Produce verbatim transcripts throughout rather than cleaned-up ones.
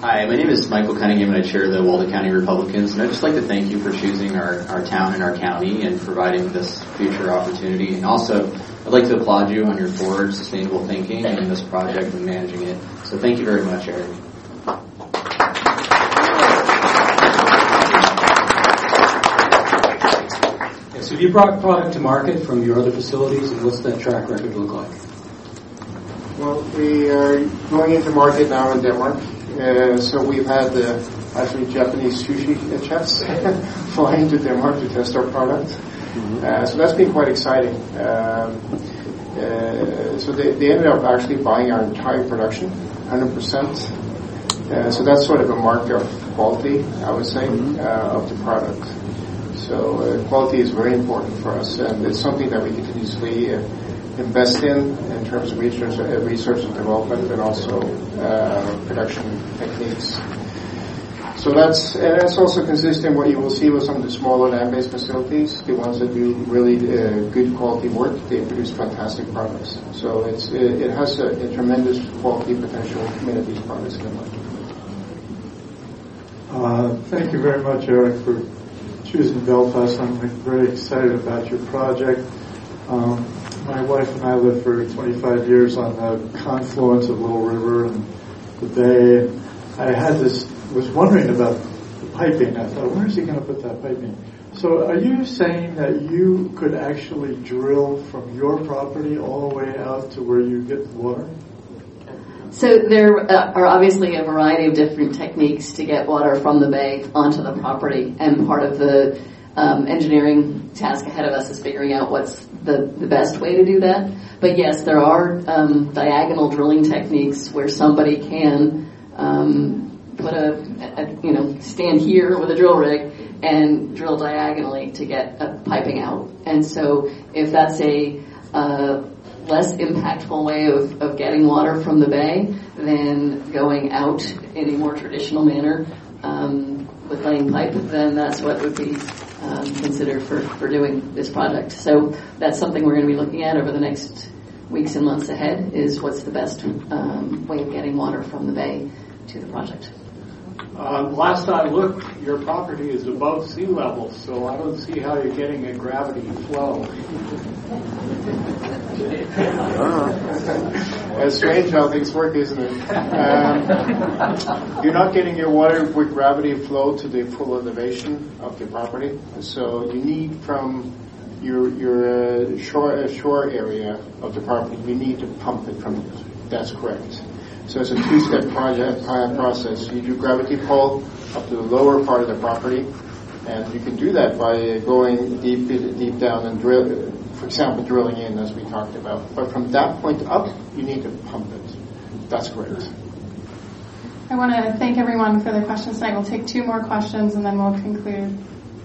Hi, my name is Michael Cunningham, and I chair the Waldo County Republicans. And I'd just like to thank you for choosing our, our town and our county and providing this future opportunity. And also, I'd like to applaud you on your forward, sustainable thinking in this project and managing it. So thank you very much, Eric. So have you brought product to market from your other facilities, and what's that track record look like? Well, we are going into market now in Denmark. Uh, so we've had uh, actually Japanese sushi chefs fly into Denmark to test our product. Mm-hmm. Uh, so that's been quite exciting. Um, uh, so they, they ended up actually buying our entire production, one hundred percent. Uh, so that's sort of a mark of quality, I would say, mm-hmm. uh, of the product. So uh, quality is very important for us, and it's something that we continuously uh, invest in in terms of research, uh, research and development, and also uh, production techniques. So that's and that's also consistent what you will see with some of the smaller land-based facilities, the ones that do really uh, good quality work. They produce fantastic products. So it's it, it has a, a tremendous quality potential in many of these products in the market. Uh, thank you very much, Eric, for choosing Belfast. I'm very excited about your project. Um, My wife and I lived for twenty-five years on the confluence of Little River and the bay. I had this, was wondering about the piping. I thought, where is he going to put that piping? So are you saying that you could actually drill from your property all the way out to where you get the water? So there uh, are obviously a variety of different techniques to get water from the bay onto the property, and part of the um, engineering task ahead of us is figuring out what's the, the best way to do that. But yes, there are um, diagonal drilling techniques where somebody can um, put a, a, you know, stand here with a drill rig and drill diagonally to get a piping out. And so if that's a uh, less impactful way of, of getting water from the bay than going out in a more traditional manner um, with laying pipe, then that's what would be um, considered for, for doing this project. So that's something we're going to be looking at over the next weeks and months ahead, is what's the best um, way of getting water from the bay to the project. Uh, last I looked, your property is above sea level, so I don't see how you're getting a gravity flow. It's strange how things work, isn't it? Um, you're not getting your water with gravity flow to the full elevation of the property, so you need from your your uh, shore uh, shore area of the property, you need to pump it from it. That's correct. So it's a two-step project uh, process. You do gravity pull up to the lower part of the property, and you can do that by going deep deep down and drill, for example, drilling in, as we talked about. But from that point up, you need to pump it. That's correct. I want to thank everyone for their questions tonight. We'll take two more questions, and then we'll conclude.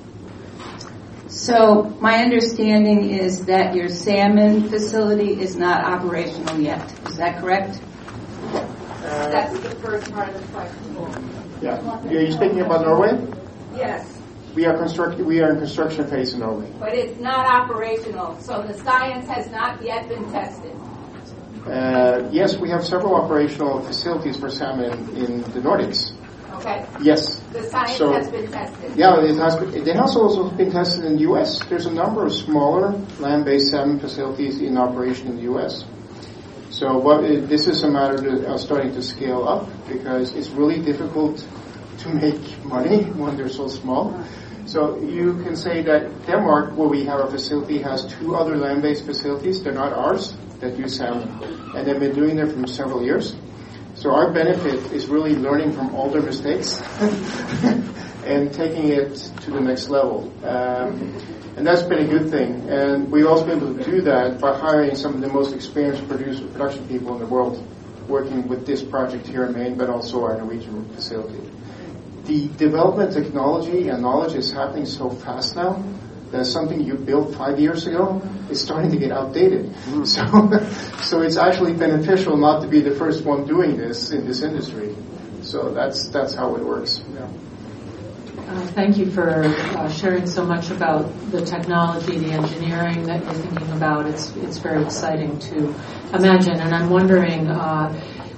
So my understanding is that your salmon facility is not operational yet. Is that correct? Uh, That's the first part of the question. Yeah. Are you speaking about Norway? Yes. We are construct- We are in construction phase in Norway. But it's not operational, so the science has not yet been tested. Uh, yes, we have several operational facilities for salmon in the Nordics. Okay. Yes. The science so, has been tested. Yeah, it has. Been, it has also been tested in the U S. There's a number of smaller land-based salmon facilities in operation in the U S. So what it, this is a matter of uh, starting to scale up, because it's really difficult to make money when they're so small. So you can say that Denmark, where we have a facility, has two other land-based facilities. They're not ours, that do salmon. And they've been doing it for several years. So our benefit is really learning from all their mistakes and taking it to the next level. Um, and that's been a good thing. And we've also been able to do that by hiring some of the most experienced producer, production people in the world, working with this project here in Maine, but also our Norwegian facility. The development technology and knowledge is happening so fast now that something you built five years ago is starting to get outdated. Mm. So, so it's actually beneficial not to be the first one doing this in this industry. So that's that's how it works. Yeah. Uh, thank you for uh, sharing so much about the technology, the engineering that you're thinking about. It's it's very exciting to imagine, and I'm wondering. Uh,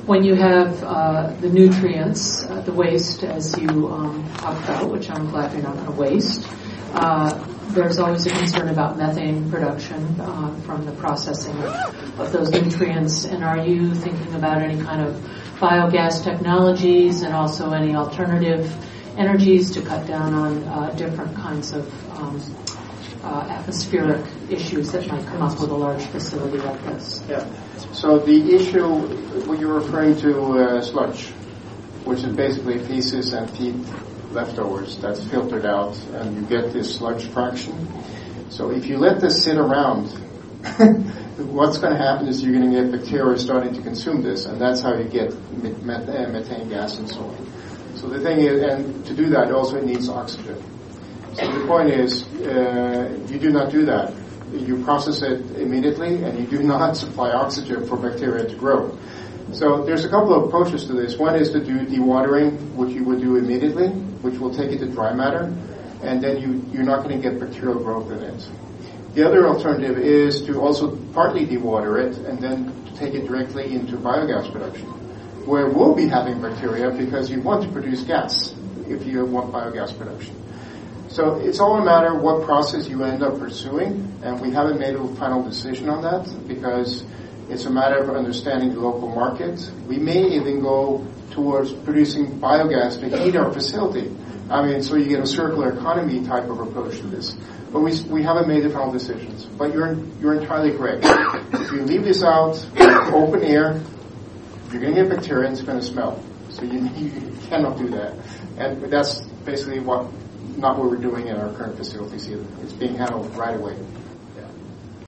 when you have uh, the nutrients, uh, the waste, as you um, talked about, which I'm glad you're not going to waste, uh, there's always a concern about methane production uh, from the processing of, of those nutrients. And are you thinking about any kind of biogas technologies and also any alternative energies to cut down on uh, different kinds of um, uh, atmospheric issues that might come up with a large facility like this? Yeah. So the issue, what you're referring to, uh, sludge, which is basically feces and feed leftovers that's filtered out, and you get this sludge fraction. So if you let this sit around, what's going to happen is you're going to get bacteria starting to consume this, and that's how you get methane gas and so on. So the thing is, and to do that, also it needs oxygen. So the point is, uh, you do not do that. You process it immediately, and you do not supply oxygen for bacteria to grow. So there's a couple of approaches to this. One is to do dewatering, which you would do immediately, which will take it to dry matter, and then you, you're not going to get bacterial growth in it. The other alternative is to also partly dewater it and then take it directly into biogas production, where we'll be having bacteria because you want to produce gas if you want biogas production. So it's all a matter of what process you end up pursuing, and we haven't made a final decision on that because it's a matter of understanding the local market. We may even go towards producing biogas to heat our facility. I mean, so you get a circular economy type of approach to this. But we we haven't made the final decisions. But you're you're entirely correct. If you leave this out, open air, you're going to get bacteria and it's going to smell. So you, you cannot do that. And that's basically what not what we're doing in our current facilities either. It's being handled right away.